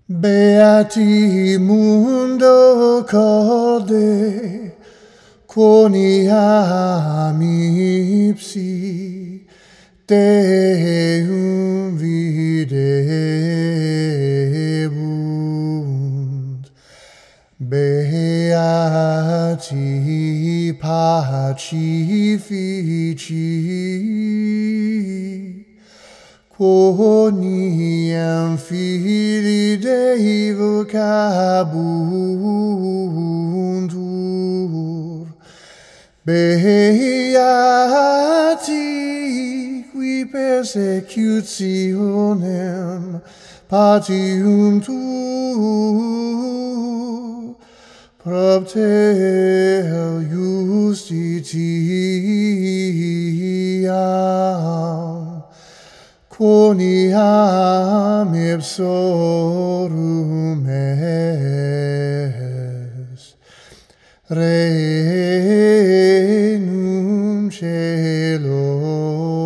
Beati mundo corde quoniam ipsi Deum videbunt. Beati pacifici quoniam Filii Dei vocabuntur. Beati qui persecutionem patiuntur propter justitiam quoniam ipsorum est Regnum Caelo